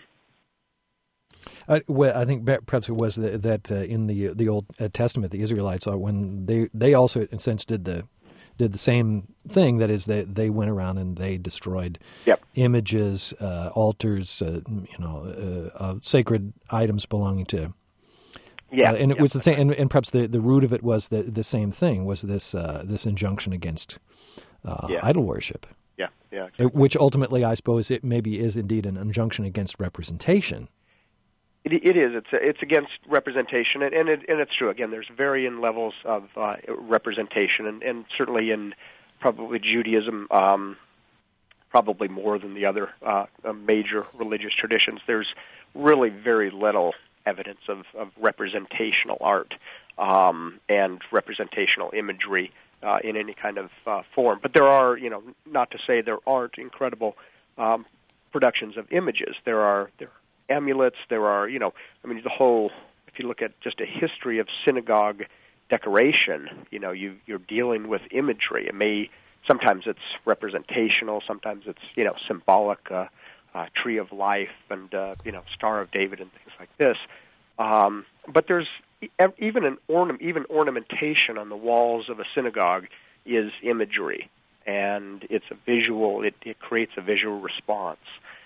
Uh, well, I think perhaps it was that, that uh, in the the Old Testament, the Israelites, uh, when they they also, in a sense, did the did the same thing. That is, they they went around and they destroyed yep. images, uh, altars, uh, you know, uh, uh, sacred items belonging to. Yeah, uh, and it yeah. was the same. And, and perhaps the, the root of it was the the same thing. Was this uh, this injunction against uh, yeah. idol worship? Yeah, yeah. Exactly. Which ultimately, I suppose, it maybe is indeed an injunction against representation. It, it is. It's it's against representation, and and, it, and it's true. Again, there's varying levels of uh, representation, and, and certainly in probably Judaism, um, probably more than the other uh, major religious traditions. There's really very little evidence of, of representational art um, and representational imagery uh, in any kind of uh, form. But there are, you know, not to say there aren't incredible um, productions of images. There are there. amulets, there are, you know, I mean, the whole, if you look at just a history of synagogue decoration, you know, you, you're dealing with imagery. It may, sometimes it's representational, sometimes it's, you know, symbolic, uh, uh, Tree of Life and, uh, you know, Star of David and things like this. Um, but there's even an ornament, even ornamentation on the walls of a synagogue is imagery, and it's a visual, it, it creates a visual response.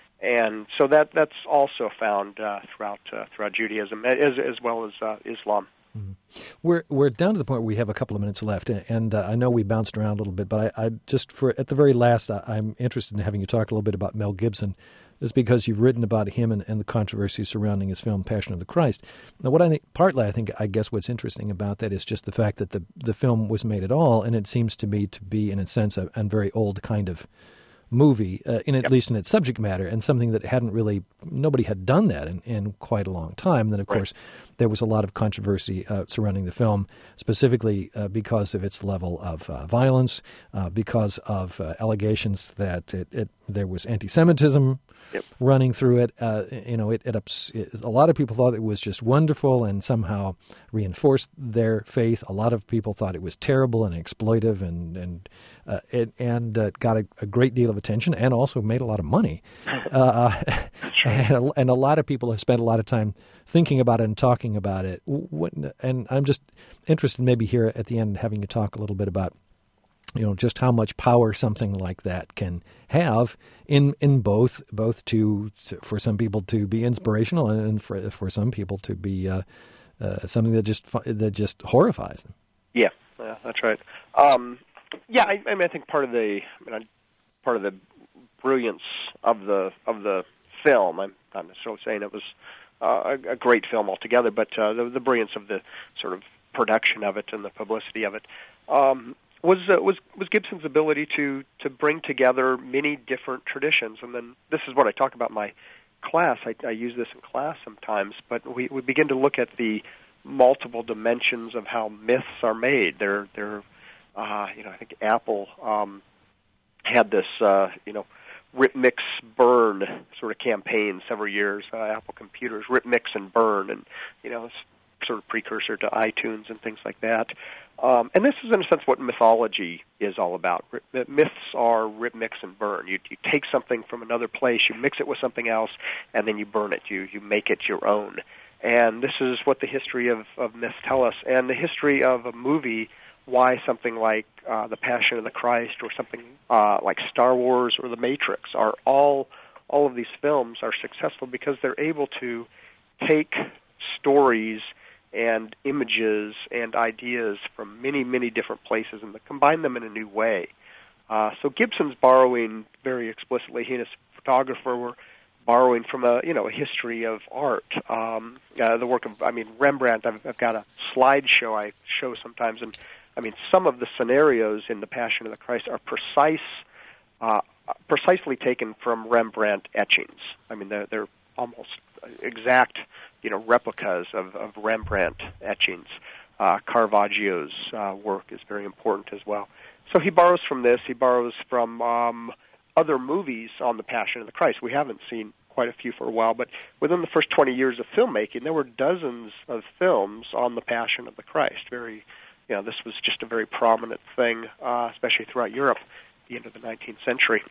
And so that that's also found uh, throughout uh, throughout Judaism as as well as uh, Islam. Mm-hmm. We're we're down to the point where we have a couple of minutes left, and uh, I know we bounced around a little bit, but I, I just for at the very last, I, I'm interested in having you talk a little bit about Mel Gibson, just because you've written about him and, and the controversy surrounding his film Passion of the Christ. Now, what I think, partly, I think, I guess what's interesting about that is just the fact that the the film was made at all, and it seems to me to be, in a sense, a, a very old kind of movie, uh, in at yep. least in its subject matter, and something that hadn't really, nobody had done that in, in quite a long time. And then, of right. course, there was a lot of controversy uh, surrounding the film, specifically uh, because of its level of uh, violence, uh, because of uh, allegations that it, it there was anti-Semitism yep. running through it. Uh, you know, it, it, ups, it a lot of people thought it was just wonderful and somehow reinforced their faith. A lot of people thought it was terrible and exploitive, and and uh, it, and uh, got a, a great deal of attention, and also made a lot of money. Uh, and, a, and a lot of people have spent a lot of time thinking about it and talking about it. And I'm just interested, maybe here at the end, having you talk a little bit about, you know, just how much power something like that can have in in both both to, to for some people to be inspirational, and for for some people to be uh, uh, something that just that just horrifies them. Yeah, yeah, that's right. Um, yeah, I, I mean, I think part of the I mean, part of the brilliance of the of the film. I'm not necessarily saying it was uh, a, a great film altogether, but uh, the, the brilliance of the sort of production of it and the publicity of it. Um, was uh, was was Gibson's ability to to bring together many different traditions. And then this is what I talk about in my class. I, I use this in class sometimes, but we, we begin to look at the multiple dimensions of how myths are made. They're they're uh, you know I think Apple um, had this uh, you know rip, mix, burn sort of campaign several years. Uh, Apple computers, rip, mix, and burn, and you know it's sort of precursor to iTunes and things like that. Um, and this is, in a sense, what mythology is all about. R- myths are rip, mix, and burn. You, you take something from another place, you mix it with something else, and then you burn it. You you make it your own. And this is what the history of, of myths tell us. And the history of a movie, why something like uh, The Passion of the Christ or something uh, like Star Wars or The Matrix are all, all of these films are successful because they're able to take stories and images and ideas from many, many different places and combine them in a new way. Uh, so Gibson's borrowing very explicitly. He and his photographer were borrowing from a you know a history of art. Um, uh, the work of I mean Rembrandt. I've, I've got a slideshow I show sometimes, and I mean some of the scenarios in The Passion of the Christ are precise, uh, precisely taken from Rembrandt etchings. I mean they're, they're almost exact. You know, replicas of, of Rembrandt etchings. Uh, Caravaggio's uh, work is very important as well. So he borrows from this. He borrows from um, other movies on The Passion of the Christ. We haven't seen quite a few for a while, but within the first twenty years of filmmaking, there were dozens of films on The Passion of the Christ. Very, you know, this was just a very prominent thing, uh, especially throughout Europe at the end of the nineteenth century.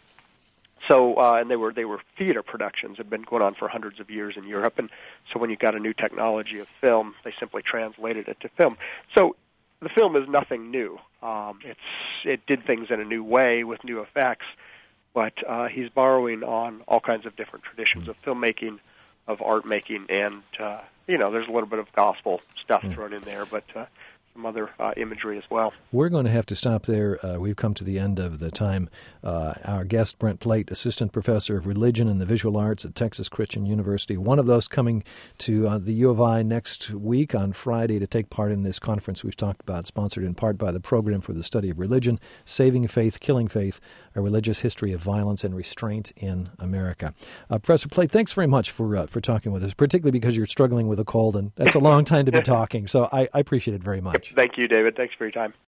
So, uh, and they were they were theater productions, had been going on for hundreds of years in Europe, and so when you got a new technology of film, they simply translated it to film. So, the film is nothing new. Um, it's it did things in a new way with new effects, but uh, he's borrowing on all kinds of different traditions of filmmaking, of art making, and uh, you know, there's a little bit of gospel stuff mm. thrown in there, but. Uh, Some other uh, imagery as well. We're going to have to stop there. Uh, we've come to the end of the time. Uh, our guest, Brent Plate, Assistant Professor of Religion and the Visual Arts at Texas Christian University, one of those coming to uh, the U of I next week on Friday to take part in this conference we've talked about, sponsored in part by the Program for the Study of Religion, Saving Faith, Killing Faith, A Religious History of Violence and Restraint in America. Uh, Professor Plate, thanks very much for uh, for talking with us, particularly because you're struggling with a cold, and that's a long time to be talking, so I, I appreciate it very much. Thank you, David. Thanks for your time.